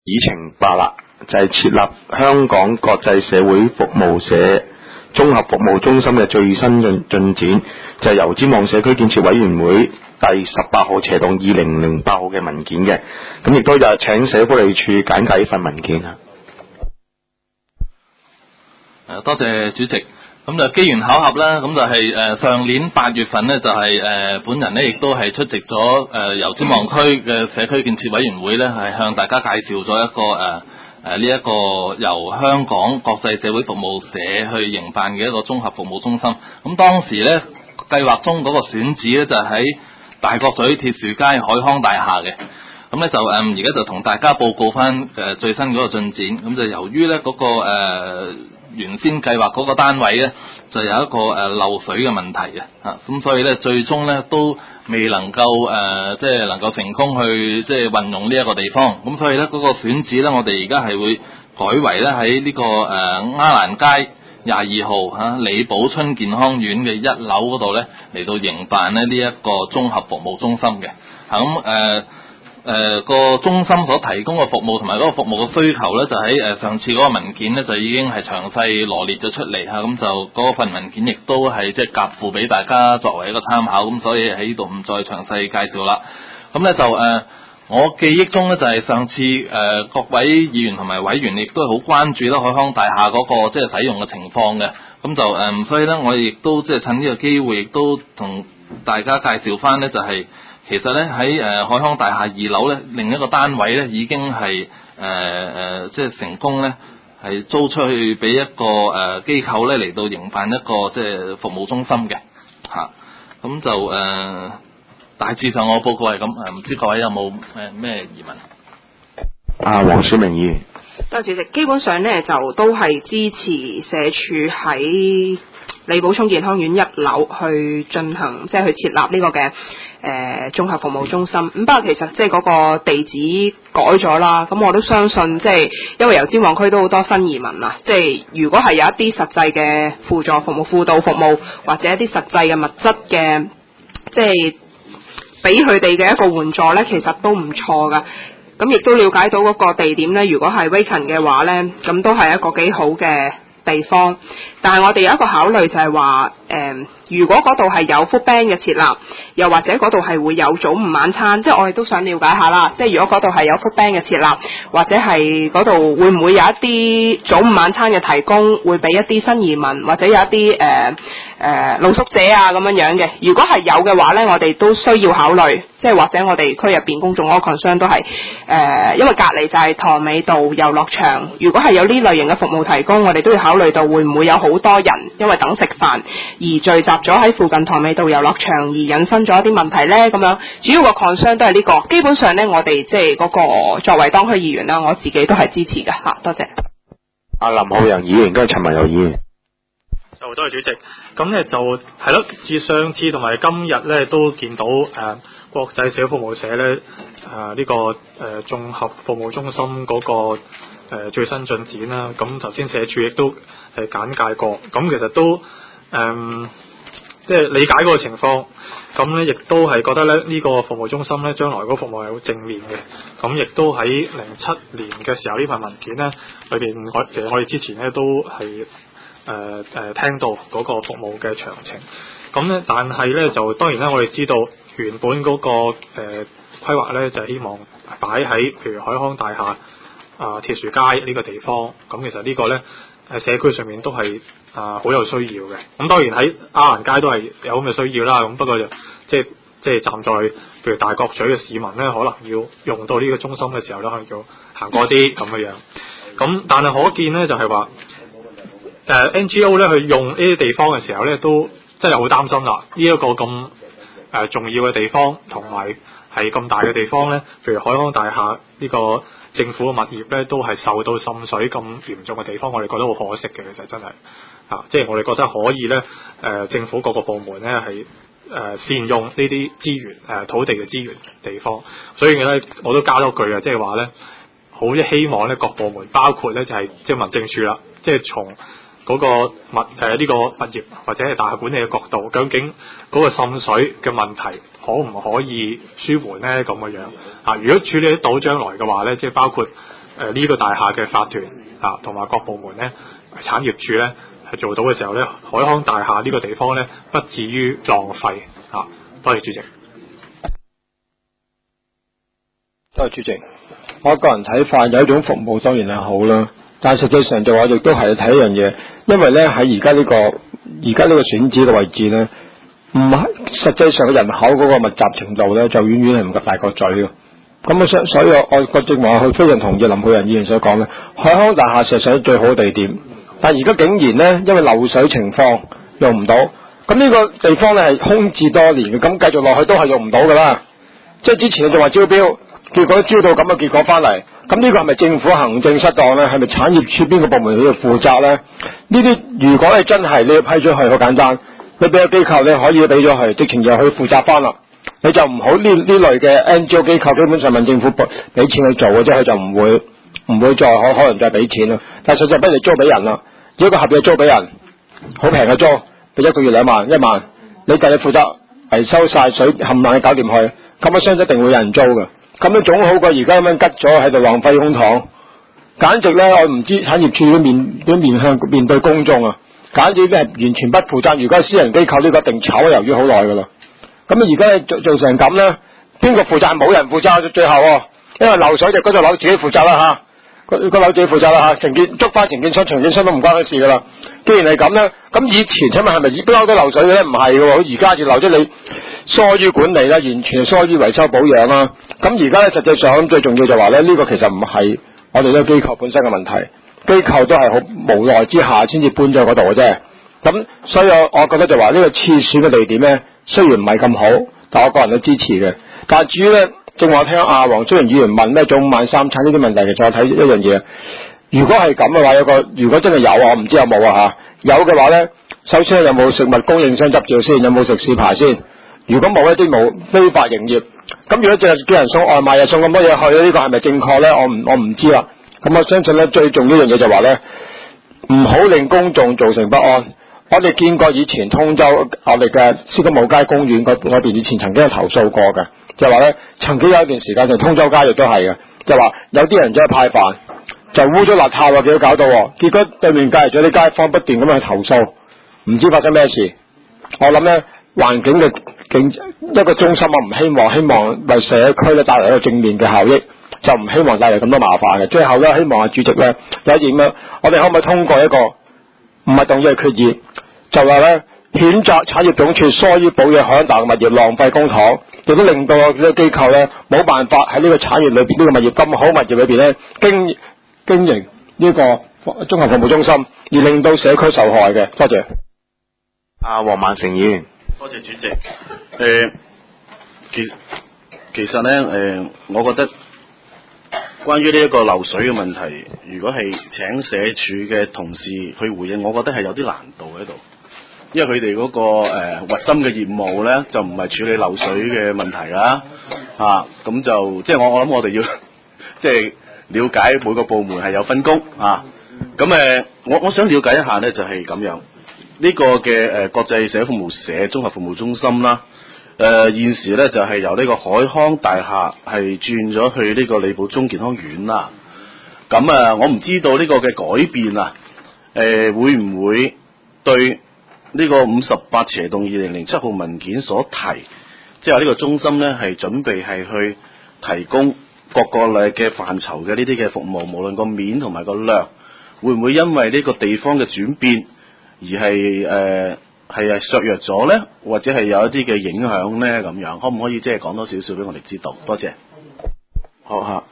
議程8啦，就係設立香港國際社會服務社綜合服務中心嘅最新進展，就係由尖旺社區建設委員會第18號斜動2008號嘅文件嘅，咁亦都有請社會福利處簡介呢份文件啊。 多謝主席。咁就機緣巧合啦，咁就係上年8月份呢，就係本人呢亦都係出席咗由尖旺區嘅社區建設委員會呢，係向大家介紹咗一個呢一個由香港國際社會服務社去營辦嘅一個綜合服務中心。咁當時呢，計劃中嗰個選址呢，就喺大角咀鐵樹街海康大廈嘅。咁呢，就而家就同大家報告翻最新嗰個進展。咁就由於呢嗰個原先計劃嗰個單位呢，就有一個漏水嘅問題嘅，咁所以呢，最終呢都未能夠即係能夠成功去即係運用呢一個地方。咁所以呢，嗰個選址呢，我哋而家係會改為呢喺呢個鴉蘭街22號李寶春健康院嘅1樓嗰度呢，嚟到營辦呢一個綜合服務中心嘅。咁個中心所提供嘅服務同埋嗰個服務嘅需求呢，就喺上次嗰個文件呢，就已經係詳細羅列咗出嚟嚇，咁就嗰份文件亦都係即係夾附俾大家作為一個參考，咁所以喺呢度唔再詳細介紹啦。咁呢就我記憶中呢，就係上次各位議員同埋委員亦都係好關注啦海康大廈嗰個即係使用嘅情況嘅，咁就所以呢，我哋亦都即係趁呢個機會亦都同大家介紹翻呢，就係其實咧喺海康大廈2樓咧，另一個單位咧已經係即係成功咧係租出去俾一個機構咧嚟到營辦一個即係服務中心嘅嚇。咁就大致上我報告係咁，唔知各位有冇咩疑問？ 黃小明議員。 多謝主席。基本上咧就都係支持社署喺李寶聰健康院1樓去進行，即係去設立呢個嘅綜合服務中心。咁不過其實即係嗰個地址改咗啦，咁我都相信即係因為由尖旺區都好多新移民啦，即係如果係有一啲實際嘅輔助服務、輔導服務或者一啲實際嘅物質嘅，即係俾佢哋嘅一個援助咧，其實都唔錯噶。咁亦都了解到嗰個地點咧，如果係 vacant 嘅話咧，咁都係一個幾好嘅地方。但係我哋有一個考慮就係話，如果嗰度係有 food bank 嘅設立，又或者嗰度係會有早午晚餐，即係我哋都想了解下啦。即係如果嗰度係有 food bank 嘅設立，或者係嗰度會唔會有一啲早午晚餐嘅提供，會俾一啲新移民或者有一啲露宿者啊咁樣嘅。如果係有嘅話咧，我哋都需要考慮，即係或者我哋區入邊公眾嗰個 concern 都係因為隔離就係塘尾道遊樂場，如果係有呢類型嘅服務提供，我哋都要考慮到會唔會有好多人因為等食飯而聚集咗喺附近塘尾道遊樂場而引申咗一啲問題呢？咁樣主要個 concern 都係呢個。基本上呢，我哋即係嗰個作為當區議員啦，我自己都係支持嘅嚇。多謝。 林浩陽議員跟住陳文友議員。 多謝主席。咁呢就係咯，自上次同埋今日呢都見到國際社會服務社呢呢個綜合服務中心嗰個最新進展啦。咁頭先社署亦都係簡介過，咁其實都即係理解嗰個情況。咁咧亦都係覺得咧呢個服務中心咧將來嗰個服務係好正面嘅。咁亦都喺07年嘅時候呢份文件咧裏邊，其實我哋之前咧都係聽到嗰個服務嘅詳情。咁咧但係咧就當然咧我哋知道原本嗰個規劃咧就係希望擺喺譬如海康大廈鐵樹街呢個地方。咁其實呢個咧社區上面都係好有需要嘅。咁當然喺鴉蘭街都係有咁嘅需要啦。咁不過就即係站在譬如大角咀嘅市民咧，可能要用到呢個中心嘅時候咧，可能要行過啲咁嘅樣。咁但係可見咧就係話NGO 咧去用呢啲地方嘅時候咧，都真係好擔心啦。呢一個咁重要嘅地方，同埋係咁大嘅地方咧，譬如海康大廈呢個政府嘅物業咧，都係受到滲水咁嚴重嘅地方，我哋覺得好可惜嘅。其實真係即係我哋覺得可以咧政府各個部門咧係善用呢啲資源土地嘅資源地方。所以咧我都加多句即係話咧好希望咧各部門包括咧就係即係民政處啦，即係從嗰個呢個物業或者係大廈管理嘅角度，究竟嗰個滲水嘅問題可唔可以舒緩呢？咁嘅樣如果處理得到將來嘅話咧，即係包括呢個大廈嘅法團同埋各部門咧產業處咧係做到嘅時候咧，海康大廈呢個地方咧不至於浪費多謝主席。 多謝主席。我個人睇法有一種服務當然係好啦，但係實際上就話亦都係睇一樣嘢，因為咧喺而家呢個選址嘅位置咧，唔係實際上嘅人口嗰個密集程度咧，就遠遠係唔及大角咀嘅。咁所以我個正話佢非常同意林浩仁議員所講嘅，海康大廈實際上最好嘅地點，但係而家竟然咧因為漏水情況用唔到，咁呢個地方咧係空置多年嘅，咁繼續落去都係用唔到噶啦。即係之前仲話招標，結果招到咁嘅結果翻嚟，咁呢個係咪政府行政失當咧？係咪產業處邊個部門要負責咧？呢啲如果係真係你要批咗去，好簡單，你俾個機構你可以俾咗佢，直情又去負責翻啦。你就唔好呢類嘅 NGO 機構，基本上問政府俾錢去做嘅啫，佢就唔會再可能再俾錢啦。但係實際不如租俾人啦，如果個合約租俾人，好平嘅租，俾一個月1萬，你就要負責維修晒水冚唪唥搞掂去，咁嘅商一定會有人租嘅。咁樣總好過而家咁樣吉咗喺度浪費公帑，簡直咧我唔知產業處都面對公眾啊，簡直係完全不負責。如果私人機構呢個一定炒魷魚好耐噶啦。咁而家做成咁咧，邊個負責？冇人負責最後，因為漏水就嗰座樓自己負責啦個樓自己負責啦承建捉翻承建商都唔關佢事噶啦。既然係咁咧，咁以前請問係咪不嬲都漏水嘅咧？唔係嘅，而家就漏咗你疏於管理啦，完全係疏於維修保養啦。咁而家咧實際上最重要就話咧，呢個其實唔係我哋呢個機構本身嘅問題，機構都係好無奈之下先至搬咗嗰度嘅啫。咁所以我覺得就話呢個次選嘅地點咧，雖然唔係咁好，但我個人都支持嘅。但係至於咧，正話聽黃蘇榮議員問咩早午晚三餐呢啲問題，其實我睇一樣嘢。如果係咁嘅話，如果真係有我唔知有冇有嘅話咧，首先有冇食物供應商執照先，有冇食肆牌先？如果冇一啲冇非法營業，咁如果淨係叫人送外賣又送咁多嘢去，呢個係咪正確咧？我唔知啦。咁我相信咧，最重要一樣嘢就話咧，唔好令公眾造成不安。我哋見過以前通州我哋嘅司徒武街公園嗰邊以前曾經有投訴過嘅，就話咧曾經有一段時間就通州街亦都係嘅，就話有啲人走去派飯就污咗邋遢或者搞到，結果對面隔離咗啲街坊不斷咁去投訴，唔知發生咩事。我諗咧環境嘅一個中心，我唔希望為社區咧帶來一個正面嘅效益，就唔希望帶嚟咁多麻煩嘅。最後咧希望主席咧有一點咧，我哋可唔可以通過一個唔係動議嘅決議，就話咧譴責產業總署疏於保養海康大廈物業，浪費公帑，亦都令到呢個機構咧冇辦法喺呢個產業裏邊，呢個物業咁好物業裏邊咧經營呢個綜合服務中心，而令到社區受害嘅。多謝。 黃萬成議員。 多謝主席。其實咧我覺得關於呢一個漏水嘅問題，如果係請社署嘅同事去回應，我覺得係有啲難度喺度，因為佢哋嗰個核心嘅業務咧就唔係處理漏水嘅問題啦，咁就即係我諗我哋要即係了解每個部門係有分工咁我想了解一下咧就係咁樣呢個嘅國際社服務社綜合服務中心啦。現時咧就係由呢個海康大廈係轉咗去呢個李寶忠健康院啦。咁我唔知道呢個嘅改變會唔會對呢個58/2007號文件所提，即係呢個中心咧係準備係去提供各個類嘅範疇嘅呢啲嘅服務，無論個面同埋個量，會唔會因為呢個地方嘅轉變而係削弱咗咧，或者係有一啲嘅影響咧咁樣，可唔可以即係講多少少俾我哋知道？多謝。 好。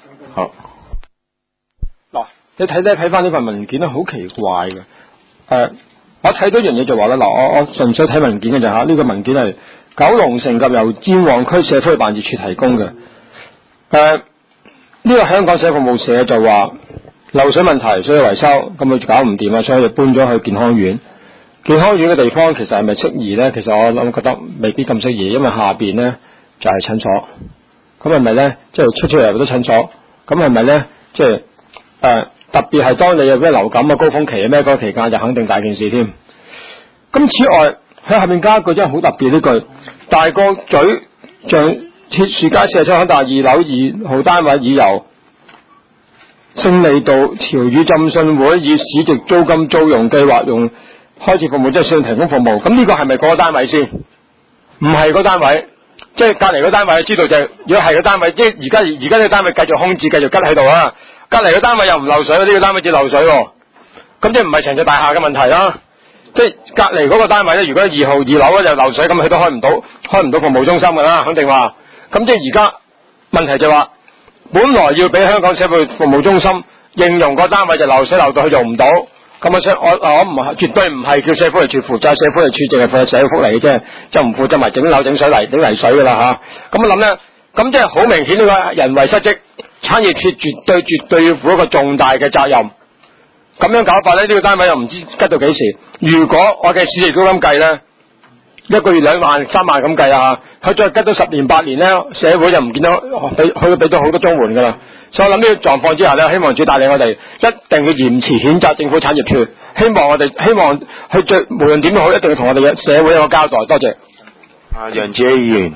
嗱，你睇翻呢份文件咧，好奇怪嘅。我睇到一樣嘢就話咧，我純粹睇文件嘅就呢個文件係九龍城及由尖旺區社區辦事處提供嘅。呢個香港社服務社就話漏水問題，所以維修，咁佢搞唔掂啊，所以就搬咗去健康院。健康院嘅地方其實係咪適宜咧？其實我覺得未必咁適宜，因為下邊咧就係診所，咁係咪咧即係出入都診所？咁係咪咧即係特別係當你有咩流感高峰期咩嗰個期間就肯定大件事添。咁此外喺下面加一句真係好特別呢句，大角咀像鐵樹街47巷大2樓2號單位已由勝利道潮語浸信會以市值租金租用計劃用開設服務，即係算提供服務。咁呢個係咪嗰個單位先？唔係個單位，即係隔離個單位知道就係、如果係個單位，即係而家呢個單位繼續空置，繼續吉喺度啊！隔離個單位又唔漏水，呢、個單位至漏水喎。咁即係唔係成座大廈嘅問題啦？即係隔離嗰個單位咧，如果2號2樓咧就漏水，咁佢都開唔到服務中心㗎啦，肯定話。咁即係而家問題就話，本來要俾香港社會服務中心應用個單位就漏水漏到佢用唔到。咁我唔係絕對唔係叫社福利處負責，社福利處淨係負責社會福利嘅啫，就唔負責埋整樓整水整泥水㗎啦嚇。咁我諗咧，咁即係好明顯呢個人為失職，產業處絕對要負一個重大嘅責任。咁樣搞法咧，呢個單位又唔知吉到幾時。如果我嘅市值租金計咧，一個月2萬3萬咁計啊，佢再吉到10年8年咧，社會就唔見到佢俾到好多綜援㗎啦。所以我諗呢個狀況之下咧，希望主帶領我哋一定要嚴詞譴責政府產業處，希望佢最無論點都好，一定要同我哋嘅社會有個交代。多謝。 楊志希議員，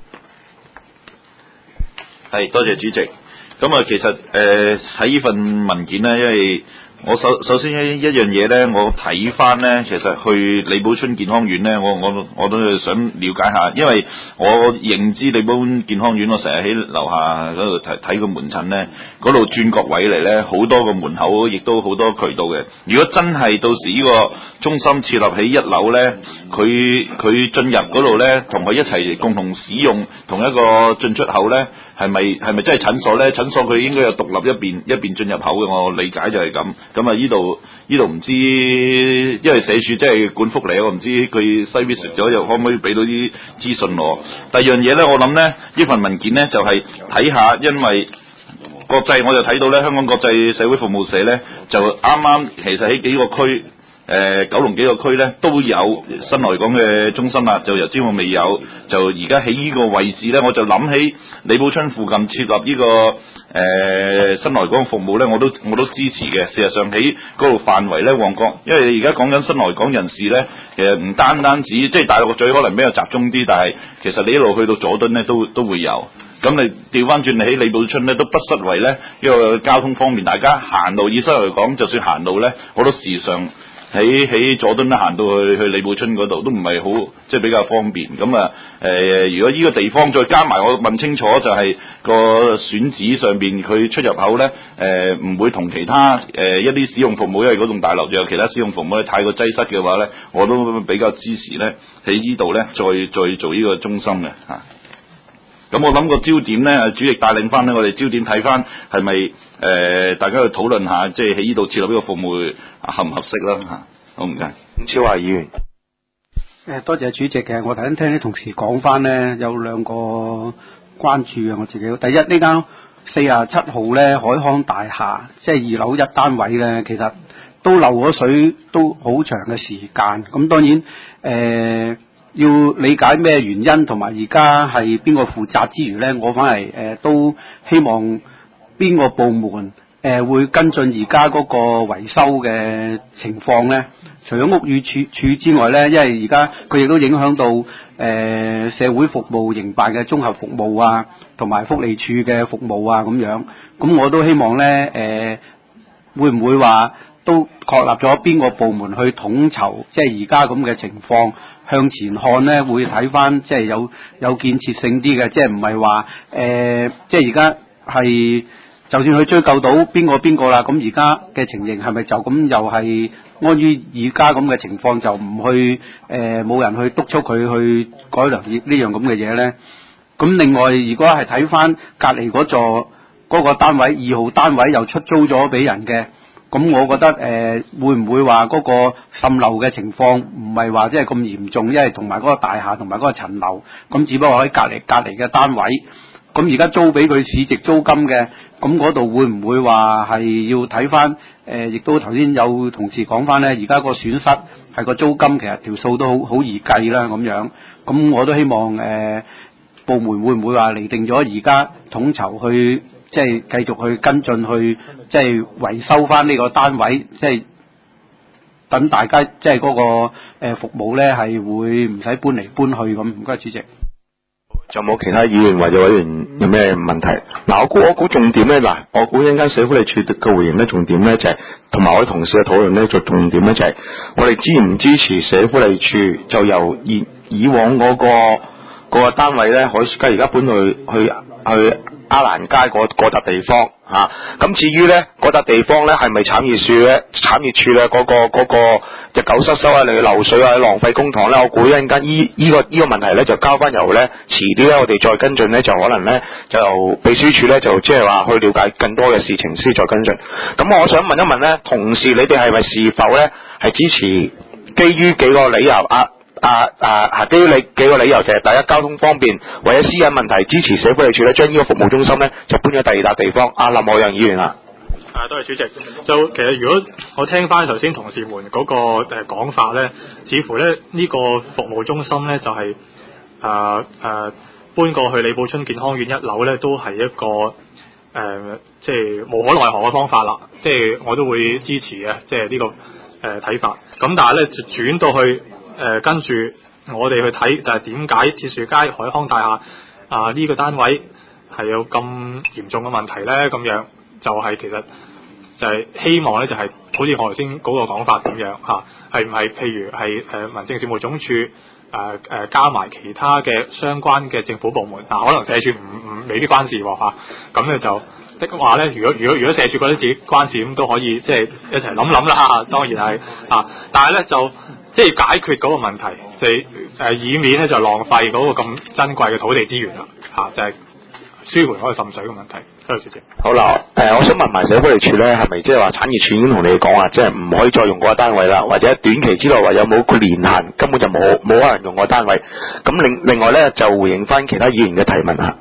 係多謝主席。咁啊，其實喺呢份文件呢，因為我首先一樣嘢咧，我睇翻咧，其實去李寶椿健康院咧，我都想了解下，因為我認知李寶椿健康院，我成日喺樓下嗰度睇個門診咧，嗰度轉角位嚟咧，好多個門口，亦都好多渠道嘅。如果真係到時呢個中心設立喺1樓咧，佢進入嗰度咧，同佢一齊共同使用同一個進出口咧，係咪真係診所咧？診所佢應該有獨立一邊進入口嘅，我理解就係咁。咁啊，呢度唔知，因為社署即係管福利，我唔知佢西 visit 咗又可唔可以俾到啲資訊我。第二樣嘢咧，我諗咧呢份文件咧就係睇下，因為國際我就睇到咧，香港國際社會服務社咧就啱其實喺幾個區。九龍幾個區咧都有新來港嘅中心啦，就由之前未有，就而家喺呢個位置咧，我就諗起李寶椿附近設立呢個新來港服務咧，我都支持嘅。事實上喺嗰度範圍咧，旺角，因為而家講緊新來港人士咧，其實唔單止即係大陸個嘴可能比較集中啲，但係其實你一路去到佐敦咧都會有。咁你調翻轉喺李寶椿咧，都不失為咧一個交通方面，大家行路以西嚟講，就算行路咧，我都時常。喺佐敦咧行到去李寶椿嗰度都唔係好，即係比較方便。咁啊如果呢個地方再加埋，我問清楚就係個選址上邊佢出入口咧唔會同其他一啲使用服務，因為嗰棟大樓仲有其他使用服務咧太過擠塞嘅話咧，我都比較支持咧喺呢度咧再做呢個中心嘅嚇。咁我諗個焦點咧，主席帶領翻咧，我哋焦點睇翻係咪大家去討論下，即係喺呢度設立呢個服務合唔合適啦嚇。好唔該。 伍超華議員。 多謝主席嘅，我頭先聽啲同事講翻咧，有2個關注嘅，我自己。第一，呢間47號咧海康大廈，即係2樓1單位咧，其實都漏咗水都好長嘅時間。咁當然要理解咩原因，同埋而家係邊個負責之餘咧，我反而都希望邊個部門會跟進而家嗰個維修嘅情況咧。除咗屋宇署之外咧，因為而家佢亦都影響到社會服務營辦嘅綜合服務啊，同埋福利署嘅服務啊咁樣。咁我都希望咧會唔會話都確立咗邊個部門去統籌，即係而家咁嘅情況向前看咧，會睇翻即係有建設性啲嘅，即係唔係話即係而家係就算佢追究到邊個啦，咁而家嘅情形係咪就咁又係安於而家咁嘅情況，就唔去冇人去督促佢去改良呢樣咁嘅嘢咧？咁另外如果係睇翻隔離嗰座嗰個單位2號單位又出租咗俾人嘅。咁我覺得會唔會話嗰個滲漏嘅情況唔係話即係咁嚴重，因為同埋嗰個大廈同埋嗰個層樓，咁只不過喺隔離嘅單位，咁而家租俾佢市值租金嘅，咁嗰度會唔會話係要睇翻？亦都頭先有同事講翻咧，而家個損失係個租金，其實條數都好易計啦咁樣。咁我都希望部門會唔會話釐定咗而家統籌去？即係繼續去跟進去，即係維修翻呢個單位，即係等大家即係嗰個服務咧係會唔使搬嚟搬去咁。唔該，主席。 仲有冇其他議員或者委員有咩問題？嗱，我估重點咧，我估一陣間社福利署嘅回應咧，重點咧就係同埋我哋同事嘅討論咧，就重點咧就係我哋支唔支持社福利署就由以往嗰個單位咧，海雪街而家搬去亞蘭街嗰笪地方嚇。咁至於咧嗰笪地方咧係咪產業署咧嗰個隻狗失收啊，嚟漏水啊，浪費公帑咧？我估一陣間依個問題咧就交翻由咧遲啲咧我哋再跟進咧，就可能咧就秘書處咧就即係話去了解更多嘅事情先再跟進。咁我想問一問咧，同事你哋係咪是否咧係支持基於幾個理由基於幾個理由就係第一交通方便，為咗私隱問題支持社福利署咧將呢個服務中心咧就搬咗第二笪地方。林茂陽議員啊。 多謝主席。就其實如果我聽翻頭先同事們嗰個講法咧，似乎咧呢個服務中心咧就係搬過去李寶椿健康院1樓咧，都係一個即係無可奈何嘅方法啦。即係我都會支持嘅，即係呢個睇法。咁但係咧就轉到去跟住我哋去睇就係點解鐵樹街海康大廈呢個單位係有咁嚴重嘅問題咧？咁樣就係其實就係希望咧，就係好似我頭先嗰個講法咁樣嚇，係唔係譬如係民政事務總署加埋其他嘅相關嘅政府部門可能社署唔未必關事喎嚇，咁咧就的話咧，如果社署覺得自己關事咁都可以即係一齊諗啦嚇，當然係但係咧就即係解決嗰個問題，就係以免咧就浪費嗰個咁珍貴嘅土地資源啦就係舒緩嗰個滲水嘅問題。多謝主席。 好啦，我想問埋社福利署咧，係咪即係話產業署已經同你講啊，即係唔可以再用嗰個單位啦，或者短期之內話有冇個年限，根本就冇可能用個單位。咁另外咧就回應翻其他議員嘅提問嚇。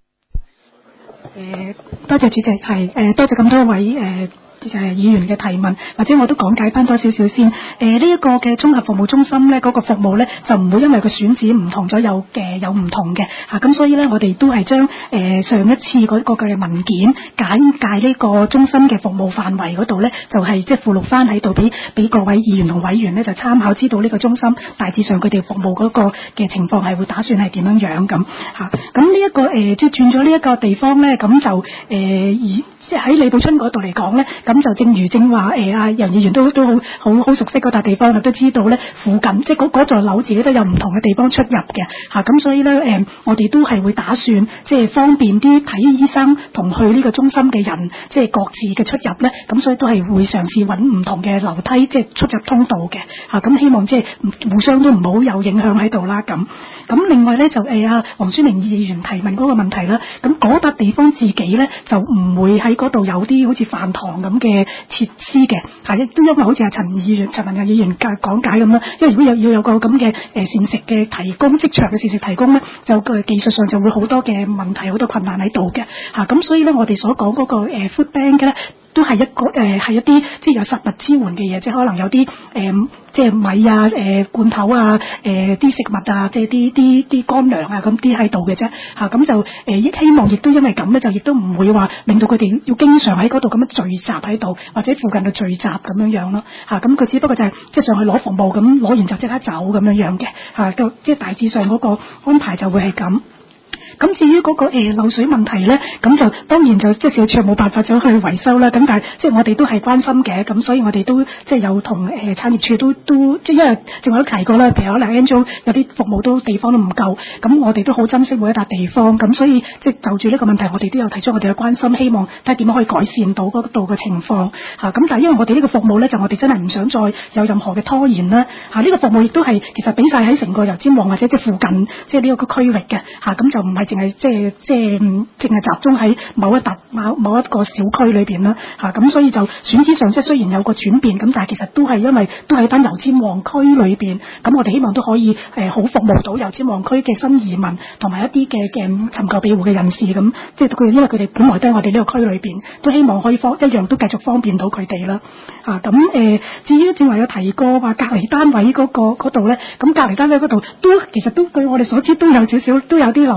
多謝主席，係多謝咁多位議員嘅提問，或者我都講解翻多少少先。呢一個嘅綜合服務中心咧，嗰個服務咧就唔會因為個選址唔同咗有唔同嘅咁所以咧我哋都係將上一次嗰個嘅文件簡介呢個中心嘅服務範圍嗰度咧，就係即係附錄翻喺度俾各位議員同委員咧就參考，知道呢個中心大致上佢哋服務嗰個嘅情況係會打算係點樣樣咁咁呢一個即係轉咗呢一個地方咧，咁就即係喺李寶椿嗰度嚟講咧，咁就正如正話楊議員都好熟悉嗰笪地方，都知道咧附近即係嗰座樓自己都有唔同嘅地方出入嘅咁所以咧我哋都係會打算即係方便啲睇醫生同去呢個中心嘅人，即係各自嘅出入咧，咁所以都係會嘗試揾唔同嘅樓梯，即係出入通道嘅咁希望即係互相都唔好有影響喺度啦咁另外咧就黃宣明議員提問嗰個問題啦，咁嗰笪地方自己咧就唔會喺嗰度有啲好似飯堂咁嘅設施嘅，亦都因為好似陳文仁議員講解咁啦，因為如果要有個咁嘅膳食嘅提供，職場嘅膳食提供咧，就技術上就會好多嘅問題，好多困難喺度嘅咁所以咧我哋所講嗰個food bank 咧，都係一個係一啲即係有實物支援嘅嘢，即係可能有啲即係米罐頭啲食物即係啲乾糧咁啲喺度嘅啫咁就希望亦都因為咁咧，就亦都唔會話令到佢哋要經常喺嗰度咁樣聚集喺度，或者附近嘅聚集咁樣咯咁佢只不過就係即係上去攞服務，咁攞完就即刻走咁樣嘅即係大致上嗰個安排就會係咁。咁至於嗰個漏水問題咧，咁就當然就即係社署冇辦法走去維修啦。咁但係即係我哋都係關心嘅，咁所以我哋都即係有同產業署都即係因為正話都提過啦，譬如可能 NGO 有啲服務地方都唔夠，咁我哋都好珍惜每一笪地方，咁所以即係就住呢個問題，我哋都有提出我哋嘅關心，希望睇下點樣可以改善到嗰度嘅情況咁但係因為我哋呢個服務咧，就我哋真係唔想再有任何嘅拖延啦呢個服務亦都係其實俾晒喺成個油尖旺或者即係附近即係呢個區域嘅咁就唔係淨係即係淨係集中喺某一個小區裏邊啦咁所以就選址上即係雖然有個轉變，咁但係其實都係因為都喺翻油尖旺區裏邊，咁我哋希望都可以好服務到油尖旺區嘅新移民同埋一啲嘅尋求庇護嘅人士咁，即係佢因為佢哋本來都喺我哋呢個區裏邊，都希望可以一樣都繼續方便到佢哋啦咁至於正話有提過話隔離單位嗰度咧，咁隔離單位嗰度其實都據我哋所知都有少少都有啲漏水嘅情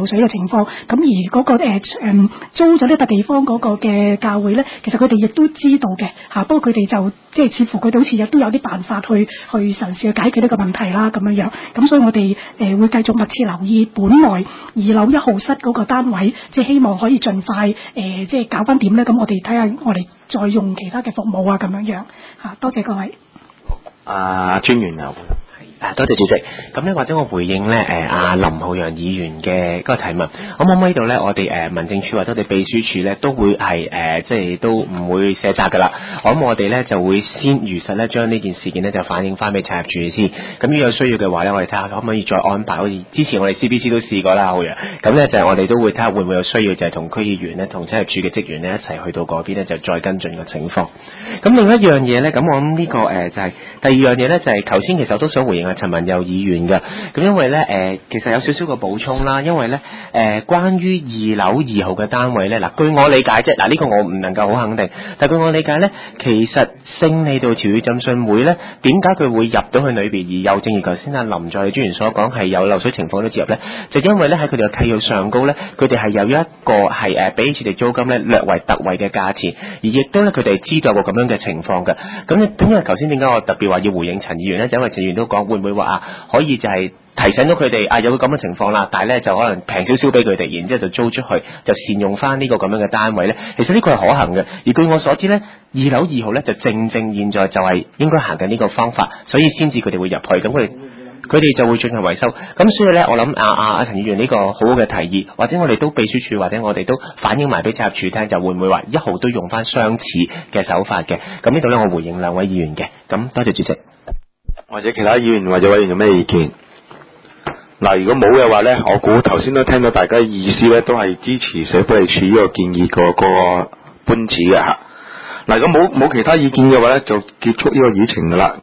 情況。咁而嗰、個租咗呢笪地方嗰個嘅教會咧，其實佢哋亦都知道嘅嚇，不過佢哋就即係似乎佢哋好似亦都有啲辦法去嘗試去解決呢個問題啦咁樣樣。咁所以我哋會繼續密切留意本來2樓1號室嗰個單位，即係希望可以盡快即係搞翻點咧。咁我哋睇下我哋再用其他嘅服務啊咁樣樣嚇。多謝各位。 專員啊。 多謝主席。咁咧，或者我回應咧，阿林浩洋議員嘅嗰個提問，可唔可以度咧？我哋民政處或者我哋秘書處咧，都會係即係都唔會卸責噶啦。我諗我哋咧就會先如實咧將呢件事件咧就反映翻俾查入處先。咁如果有需要嘅話咧，我哋睇下可唔可以再安排，好似之前我哋 CBC 都試過啦，浩洋。咁咧就係我哋都會睇下會唔會有需要，就係同區議員咧、同查入處嘅職員咧一齊去到嗰邊咧，就再跟進個情況。咁另一樣嘢咧，咁我諗呢個就係第二樣嘢咧，就係頭先其實我都想回應陳文佑議員嘅。咁因為咧其實有少少個補充啦，因為咧關於2樓2號嘅單位咧，嗱據我理解啫，嗱呢個我唔能夠好肯定，但據我理解咧，其實聖利道潮語浸信會咧，點解佢會入到去裏邊，而又正如頭先阿林在專員所講係有漏水情況都接入咧，就因為咧喺佢哋嘅契約上高咧，佢哋係有一個係俾次地租金咧略為特惠嘅價錢，而亦都咧佢哋知道過咁樣嘅情況嘅。咁因為頭先點解我特別話要回應陳議員咧，就因為陳議員都講會唔會話可以就係提醒咗佢哋有個咁嘅情況啦，但係咧就可能平少少俾佢哋，然之後就租出去，就善用翻呢個咁樣嘅單位咧。其實呢個係可行嘅，而據我所知咧，2樓2號咧就正現在就係應該行緊呢個方法，所以先至佢哋會入去，咁佢哋就會進行維修。咁所以咧，我諗阿陳議員呢個好好嘅提議，或者我哋都秘書處或者我哋都反映埋俾查入處聽，就會唔會話1號都用翻相似嘅手法嘅？咁呢度咧，我回應兩位議員嘅。咁多謝主席。 或者其他議員或者委員有咩意見？嗱，如果冇嘅話咧，我估頭先都聽到大家意思咧，都係支持社福利署呢個建議個搬址嘅嚇。嗱，如果冇其他意見嘅話咧，就結束呢個議程噶啦。